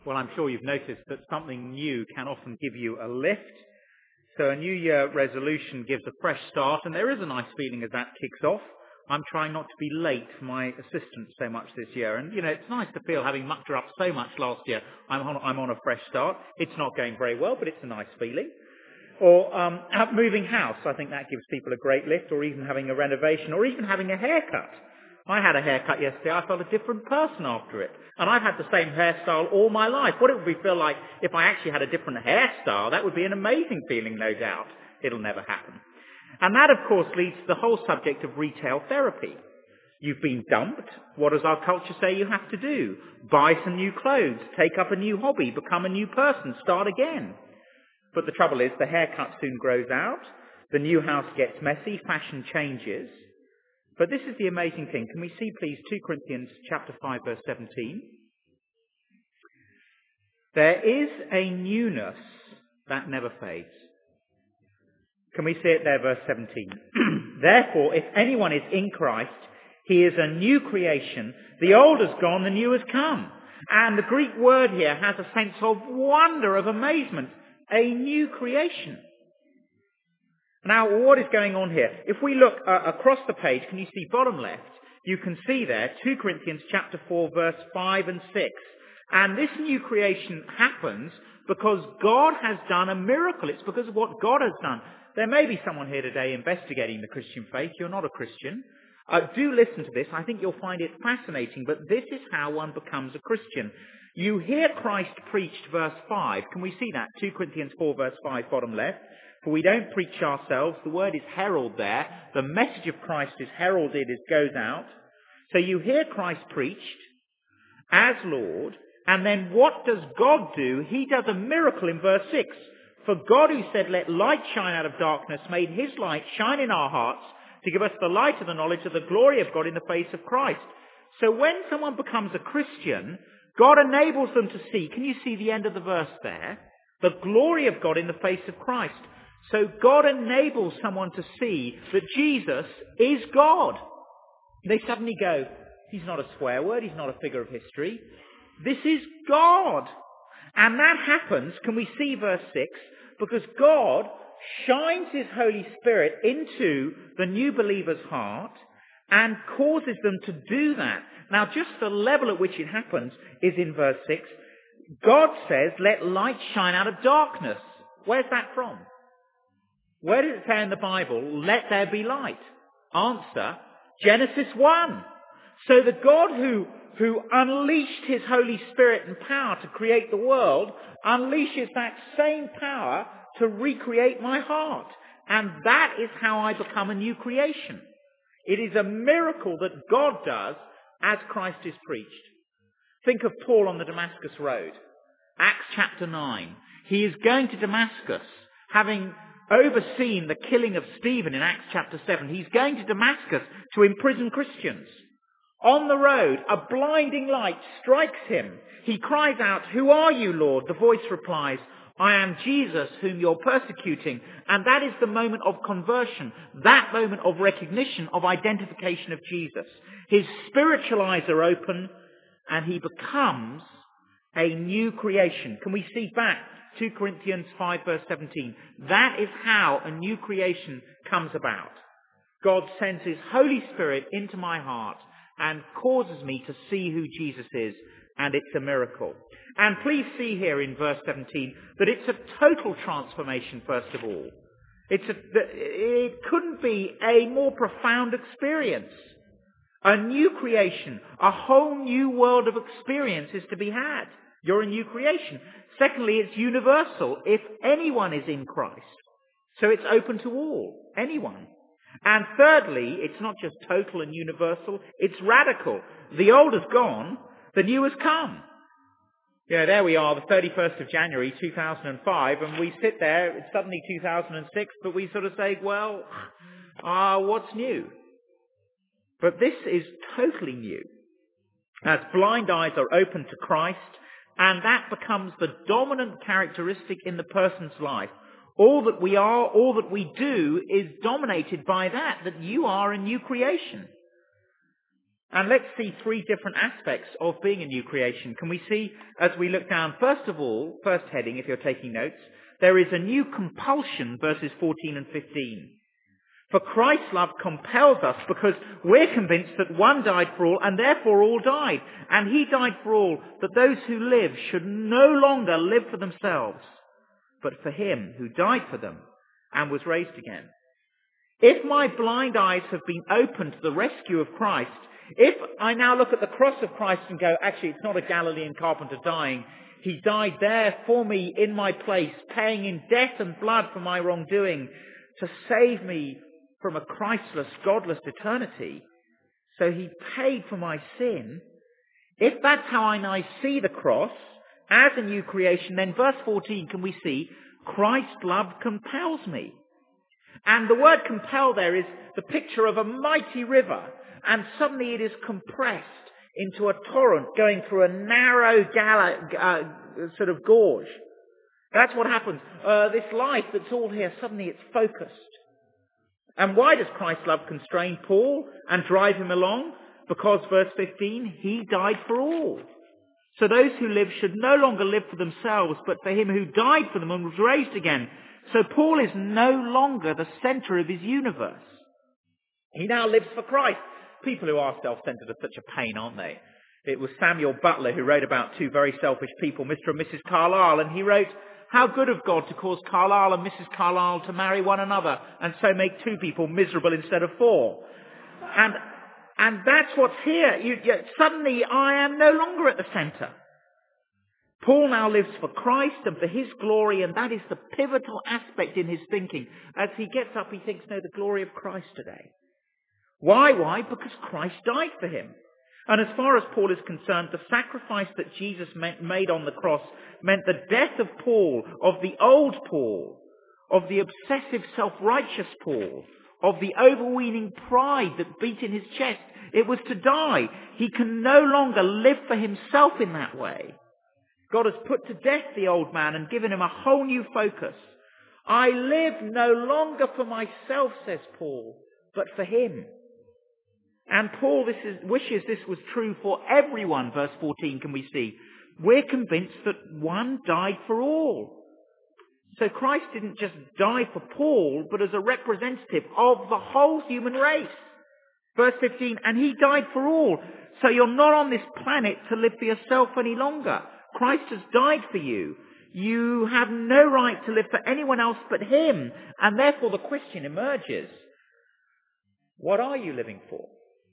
Well, I'm sure you've noticed that something new can often give you a lift. So a New Year resolution gives a fresh start, and there is a nice feeling as that kicks off. I'm trying not to be late for my assistant so much this year. And, it's nice to feel, having mucked her up so much last year, I'm on a fresh start. It's not going very well, but it's a nice feeling. Or moving house, I think that gives people a great lift, or even having a renovation, or even having a haircut. I had a haircut yesterday. I felt a different person after it. And I've had the same hairstyle all my life. What it would feel like if I actually had a different hairstyle, that would be an amazing feeling, no doubt. It'll never happen. And that, of course, leads to the whole subject of retail therapy. You've been dumped. What does our culture say you have to do? Buy some new clothes, take up a new hobby, become a new person, start again. But the trouble is the haircut soon grows out, the new house gets messy, fashion changes. But this is the amazing thing. Can we see, please, 2 Corinthians chapter 5, verse 17? There is a newness that never fades. Can we see it there, verse 17? Therefore, if anyone is in Christ, he is a new creation. The old has gone, the new has come. And the Greek word here has a sense of wonder, of amazement. A new creation. Now, what is going on here? If we look across the page, can you see bottom left? You can see there 2 Corinthians chapter 4, verse 5 and 6. And this new creation happens because God has done a miracle. It's because of what God has done. There may be someone here today investigating the Christian faith. You're not a Christian. Do listen to this. I think you'll find it fascinating. But this is how one becomes a Christian. You hear Christ preached, verse 5. Can we see that? 2 Corinthians 4, verse 5, bottom left. For we don't preach ourselves. The word is herald there. The message of Christ is heralded, it goes out. So you hear Christ preached as Lord. And then what does God do? He does a miracle in verse 6. For God, who said, let light shine out of darkness, made his light shine in our hearts to give us the light of the knowledge of the glory of God in the face of Christ. So when someone becomes a Christian, God enables them to see, can you see the end of the verse there? The glory of God in the face of Christ. So God enables someone to see that Jesus is God. They suddenly go, he's not a swear word, he's not a figure of history. This is God. And that happens, can we see verse 6? Because God shines his Holy Spirit into the new believer's heart and causes them to do that. Now, just the level at which it happens is in verse 6. God says, let light shine out of darkness. Where's that from? Where does it say in the Bible, let there be light? Answer, Genesis 1. So the God who unleashed his Holy Spirit and power to create the world, unleashes that same power to recreate my heart. And that is how I become a new creation. It is a miracle that God does as Christ is preached. Think of Paul on the Damascus Road. Acts chapter 9. He is going to Damascus, having overseen the killing of Stephen in Acts chapter 7. He's going to Damascus to imprison Christians. On the road, a blinding light strikes him. He cries out, who are you, Lord? The voice replies, I am Jesus whom you're persecuting. And that is the moment of conversion, that moment of recognition, of identification of Jesus. His spiritual eyes are open and he becomes a new creation. Can we see back 2 Corinthians 5 verse 17? That is how a new creation comes about. God sends his Holy Spirit into my heart and causes me to see who Jesus is, and it's a miracle. And please see here in verse 17 that it's a total transformation, first of all. It couldn't be a more profound experience. A new creation, a whole new world of experience is to be had. You're a new creation. Secondly, it's universal. If anyone is in Christ. So it's open to all, anyone. And thirdly, it's not just total and universal, it's radical. The old has gone, the new has come. Yeah, there we are, the 31st of January 2005, and we sit there, it's suddenly 2006, but we sort of say, well, what's new? But this is totally new. As blind eyes are opened to Christ, and that becomes the dominant characteristic in the person's life. All that we are, all that we do is dominated by that you are a new creation. And let's see three different aspects of being a new creation. Can we see, as we look down, first of all, first heading, if you're taking notes, there is a new compulsion, verses 14 and 15. For Christ's love compels us because we're convinced that one died for all and therefore all died. And he died for all, that those who live should no longer live for themselves, but for him who died for them and was raised again. If my blind eyes have been opened to the rescue of Christ, if I now look at the cross of Christ and go, actually it's not a Galilean carpenter dying, he died there for me in my place, paying in death and blood for my wrongdoing to save me from a Christless, godless eternity. So he paid for my sin. If that's how I now see the cross as a new creation, then verse 14 can we see Christ's love compels me. And the word compel there is the picture of a mighty river, and suddenly it is compressed into a torrent going through a narrow sort of gorge. That's what happens. This life that's all here, suddenly it's focused. And why does Christ's love constrain Paul and drive him along? Because, verse 15, he died for all. So those who live should no longer live for themselves, but for him who died for them and was raised again. So Paul is no longer the centre of his universe. He now lives for Christ. People who are self-centred are such a pain, aren't they? It was Samuel Butler who wrote about two very selfish people, Mr. and Mrs. Carlyle, and he wrote, "How good of God to cause Carlyle and Mrs. Carlyle to marry one another and so make two people miserable instead of four." And that's what's here. Suddenly I am no longer at the centre. Paul now lives for Christ and for his glory, and that is the pivotal aspect in his thinking. As he gets up, he thinks, no, the glory of Christ today. Why? Because Christ died for him. And as far as Paul is concerned, the sacrifice that Jesus made on the cross meant the death of Paul, of the old Paul, of the obsessive self-righteous Paul, of the overweening pride that beat in his chest. It was to die. He can no longer live for himself in that way. God has put to death the old man and given him a whole new focus. I live no longer for myself, says Paul, but for him. And Paul wishes this was true for everyone, verse 14 can we see. We're convinced that one died for all. So Christ didn't just die for Paul, but as a representative of the whole human race. Verse 15, and he died for all. So you're not on this planet to live for yourself any longer. Christ has died for you. You have no right to live for anyone else but him. And therefore the question emerges, what are you living for?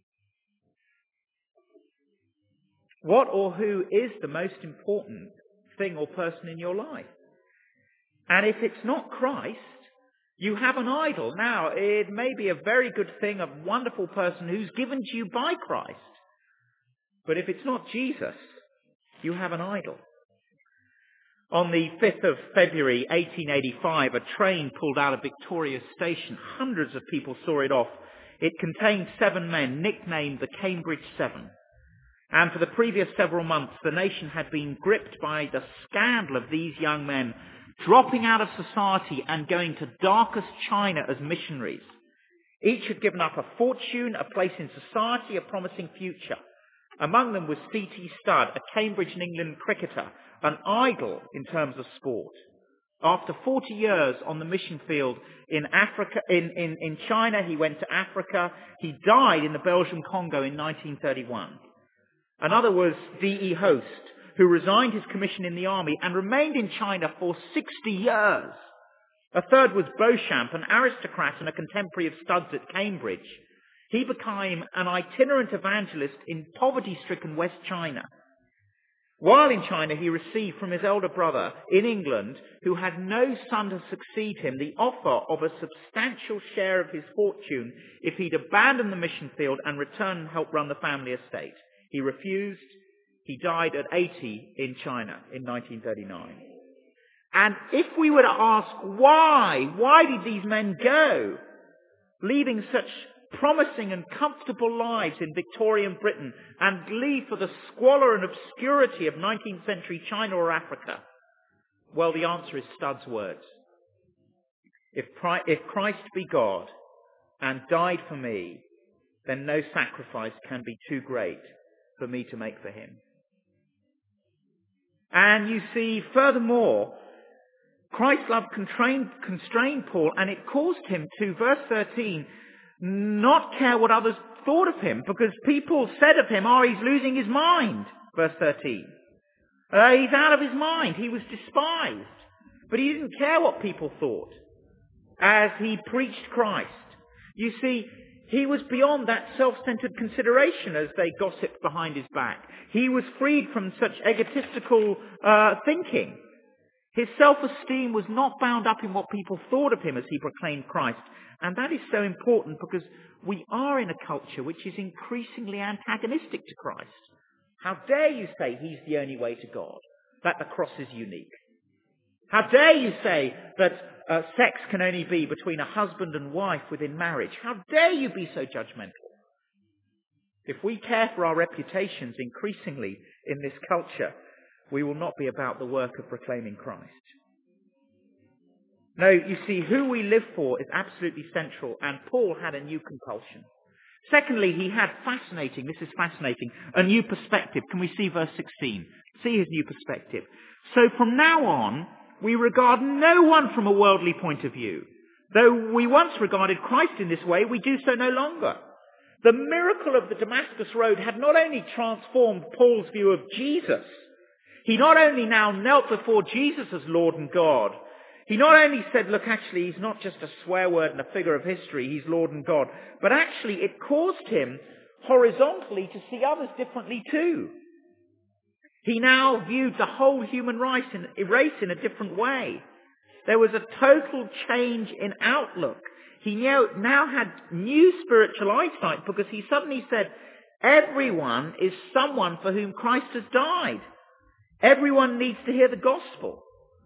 What or who is the most important thing or person in your life? And if it's not Christ, you have an idol. Now, it may be a very good thing, a wonderful person who's given to you by Christ. But if it's not Jesus, you have an idol. On the 5th of February 1885, a train pulled out of Victoria Station. Hundreds of people saw it off. It contained 7 men, nicknamed the Cambridge 7. And for the previous several months, the nation had been gripped by the scandal of these young men dropping out of society and going to darkest China as missionaries. Each had given up a fortune, a place in society, a promising future. Among them was C.T. Studd, a Cambridge and England cricketer, an idol in terms of sport. After 40 years on the mission field in Africa, in China, he went to Africa. He died in the Belgian Congo in 1931. Another was D.E. Host, who resigned his commission in the army and remained in China for 60 years. A third was Beauchamp, an aristocrat and a contemporary of Studd's at Cambridge. He became an itinerant evangelist in poverty-stricken West China. While in China, he received from his elder brother in England, who had no son to succeed him, the offer of a substantial share of his fortune if he'd abandon the mission field and return and help run the family estate. He refused. He died at 80 in China in 1939. And if we were to ask why did these men go, leaving such promising and comfortable lives in Victorian Britain and leave for the squalor and obscurity of 19th century China or Africa? Well, the answer is Studd's words. If Christ be God and died for me, then no sacrifice can be too great for me to make for him. And you see, furthermore, Christ's love constrained Paul, and it caused him to, verse 13, not care what others thought of him, because people said of him, he's losing his mind, verse 13. He's out of his mind. He was despised. But he didn't care what people thought as he preached Christ. You see, he was beyond that self-centered consideration as they gossiped behind his back. He was freed from such egotistical thinking. His self-esteem was not bound up in what people thought of him as he proclaimed Christ. And that is so important because we are in a culture which is increasingly antagonistic to Christ. How dare you say he's the only way to God, that the cross is unique? How dare you say that sex can only be between a husband and wife within marriage? How dare you be so judgmental? If we care for our reputations increasingly in this culture, we will not be about the work of proclaiming Christ. No, you see, who we live for is absolutely central, and Paul had a new compulsion. Secondly, he had a new perspective. Can we see verse 16? See his new perspective. So from now on, we regard no one from a worldly point of view. Though we once regarded Christ in this way, we do so no longer. The miracle of the Damascus Road had not only transformed Paul's view of Jesus, he not only now knelt before Jesus as Lord and God, he not only said, look, actually, he's not just a swear word and a figure of history, he's Lord and God, but actually it caused him horizontally to see others differently too. He now viewed the whole human race in a different way. There was a total change in outlook. He now had new spiritual eyesight because he suddenly said, everyone is someone for whom Christ has died. Everyone needs to hear the gospel.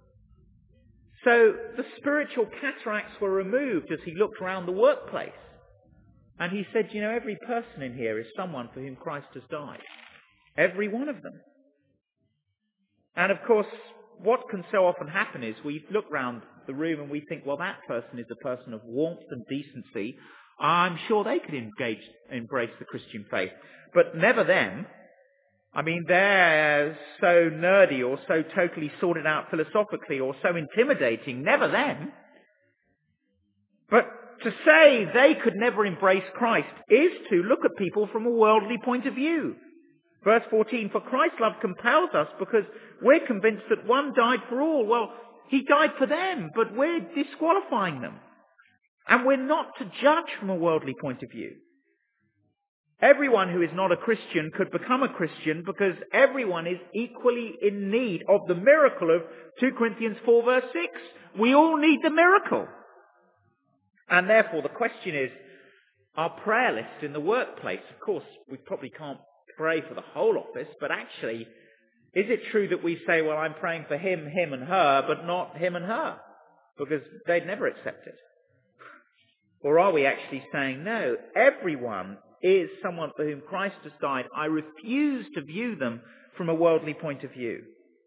So the spiritual cataracts were removed as he looked around the workplace. And he said, every person in here is someone for whom Christ has died. Every one of them. And of course, what can so often happen is we look round the room and we think, well, that person is a person of warmth and decency. I'm sure they could embrace the Christian faith. But never them. I mean, they're so nerdy or so totally sorted out philosophically or so intimidating. Never them. But to say they could never embrace Christ is to look at people from a worldly point of view. Verse 14, for Christ's love compels us because we're convinced that one died for all. Well, he died for them, but we're disqualifying them. And we're not to judge from a worldly point of view. Everyone who is not a Christian could become a Christian because everyone is equally in need of the miracle of 2 Corinthians 4 verse 6. We all need the miracle. And therefore the question is, our prayer list in the workplace, of course, we probably can't pray for the whole office, but actually, is it true that we say, well, I'm praying for him and her, but not him and her? Because they'd never accept it. Or are we actually saying, no, everyone is someone for whom Christ has died. I refuse to view them from a worldly point of view.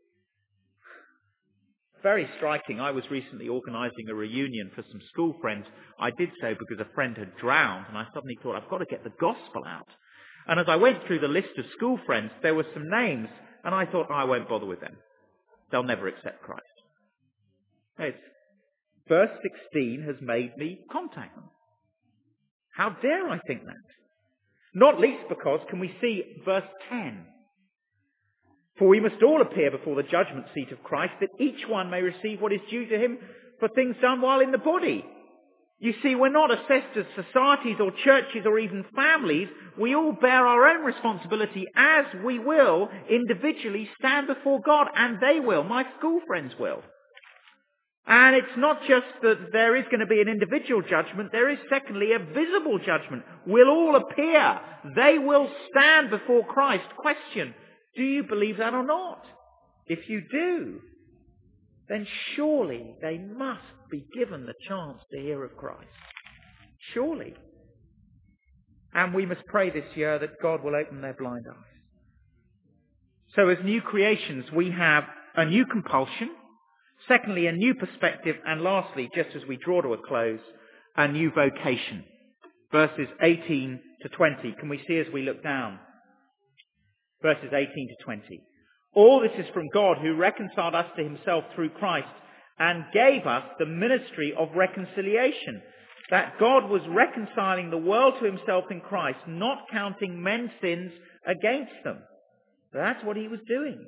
Very striking. I was recently organising a reunion for some school friends. I did so because a friend had drowned, and I suddenly thought, I've got to get the gospel out. And as I went through the list of school friends, there were some names, and I thought, I won't bother with them. They'll never accept Christ. Verse 16 has made me contact them. How dare I think that? Not least because, can we see verse 10? For we must all appear before the judgment seat of Christ, that each one may receive what is due to him for things done while in the body. You see, we're not assessed as societies or churches or even families. We all bear our own responsibility as we will individually stand before God, and they will. My school friends will. And it's not just that there is going to be an individual judgment, there is secondly a visible judgment. We'll all appear. They will stand before Christ. Question, do you believe that or not? If you do, then surely they must be given the chance to hear of Christ. Surely. And we must pray this year that God will open their blind eyes. So as new creations, we have a new compulsion. Secondly, a new perspective. And lastly, just as we draw to a close, a new vocation. Verses 18 to 20. Can we see as we look down? Verses 18 to 20. All this is from God, who reconciled us to himself through Christ and gave us the ministry of reconciliation. That God was reconciling the world to himself in Christ, not counting men's sins against them. That's what he was doing.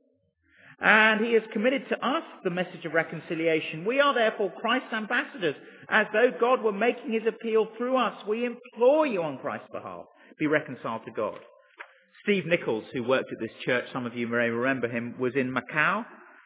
And he has committed to us the message of reconciliation. We are therefore Christ's ambassadors, as though God were making his appeal through us. We implore you on Christ's behalf, be reconciled to God. Steve Nichols, who worked at this church, some of you may remember him, was in Macau.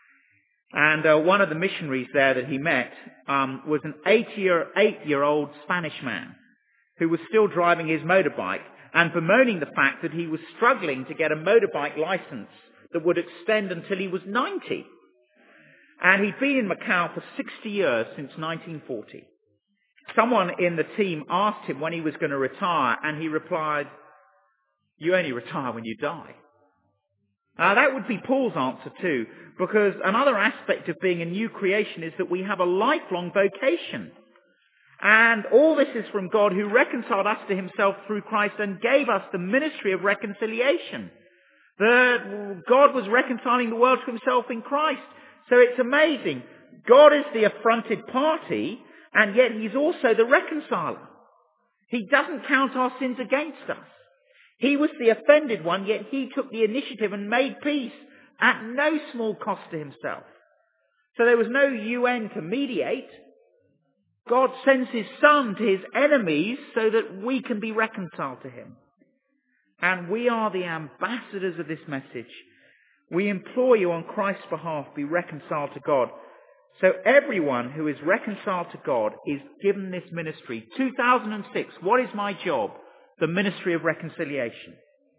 And one of the missionaries there that he met was an 8-year-old Spanish man who was still driving his motorbike and bemoaning the fact that he was struggling to get a motorbike license that would extend until he was 90. And he'd been in Macau for 60 years, since 1940. Someone in the team asked him when he was going to retire, and he replied, "You only retire when you die." That would be Paul's answer too, because another aspect of being a new creation is that we have a lifelong vocation. And all this is from God, who reconciled us to himself through Christ and gave us the ministry of reconciliation. That God was reconciling the world to himself in Christ. So it's amazing. God is the affronted party, and yet he's also the reconciler. He doesn't count our sins against us. He was the offended one, yet he took the initiative and made peace at no small cost to himself. So there was no UN to mediate. God sends his Son to his enemies so that we can be reconciled to him. And we are the ambassadors of this message. We implore you on Christ's behalf, be reconciled to God. So everyone who is reconciled to God is given this ministry. 2006, what is my job? The ministry of reconciliation.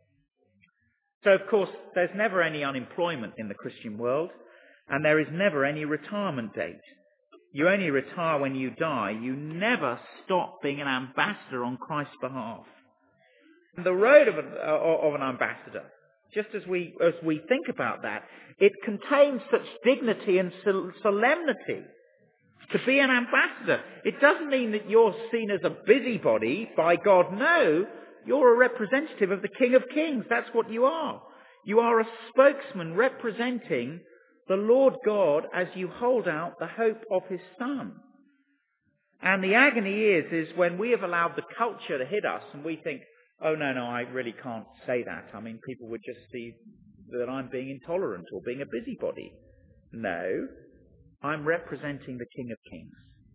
So of course, there's never any unemployment in the Christian world, and there is never any retirement date. You only retire when you die. You never stop being an ambassador on Christ's behalf. And the road of an ambassador, just as we think about that, it contains such dignity and solemnity. To be an ambassador, it doesn't mean that you're seen as a busybody by God. No, you're a representative of the King of Kings. That's what you are. You are a spokesman representing the Lord God as you hold out the hope of his Son. And the agony is when we have allowed the culture to hit us and we think, oh, no, I really can't say that. I mean, people would just see that I'm being intolerant or being a busybody. No, I'm representing the King of Kings.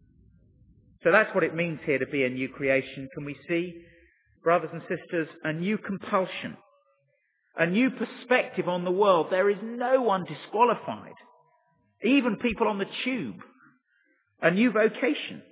So that's what it means here to be a new creation. Can we see, brothers and sisters, a new compulsion, a new perspective on the world? There is no one disqualified, even people on the tube. A new vocation.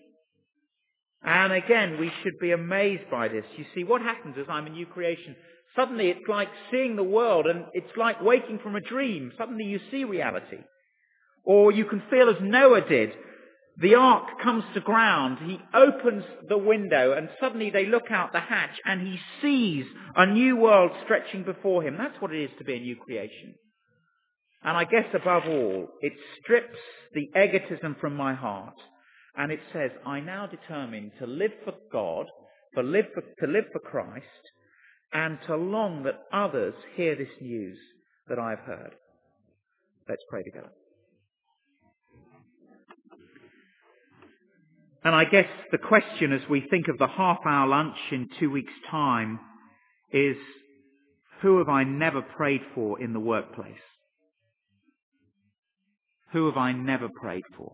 And again, we should be amazed by this. You see, what happens as I'm a new creation? Suddenly it's like seeing the world, and it's like waking from a dream. Suddenly you see reality. Or you can feel as Noah did. The ark comes to ground. He opens the window, and suddenly they look out the hatch, and he sees a new world stretching before him. That's what it is to be a new creation. And I guess above all, it strips the egotism from my heart. And it says, I now determine to live for God, to live for Christ, and to long that others hear this news that I've heard. Let's pray together. And I guess the question as we think of the half-hour lunch in 2 weeks' time is, who have I never prayed for in the workplace? Who have I never prayed for?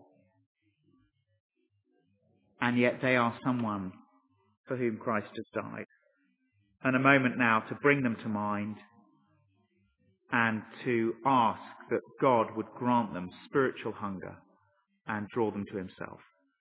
And yet they are someone for whom Christ has died. And a moment now to bring them to mind and to ask that God would grant them spiritual hunger and draw them to himself.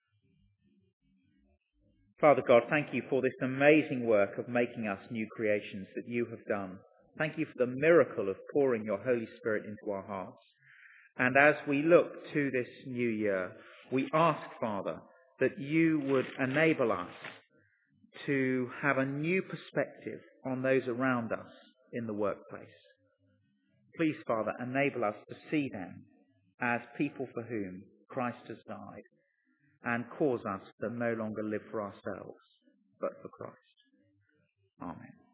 Father God, thank you for this amazing work of making us new creations that you have done. Thank you for the miracle of pouring your Holy Spirit into our hearts. And as we look to this new year, we ask, Father, that you would enable us to have a new perspective on those around us in the workplace. Please, Father, enable us to see them as people for whom Christ has died, and cause us to no longer live for ourselves, but for Christ. Amen.